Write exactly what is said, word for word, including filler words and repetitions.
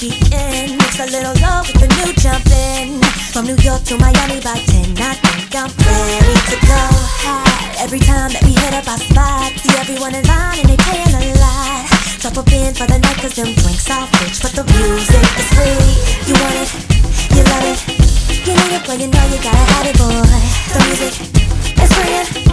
weekend. Mix a little low with the new jumpin'. From New York to Miami by ten, I think I'm ready to go high. Every time that we hit up our spot, see everyone in line and they payin' a lot. Drop up in for the night cause them drinks are rich, but the music is free. You want it, you love it, you need it, well you know you gotta have it, boy. The music is free.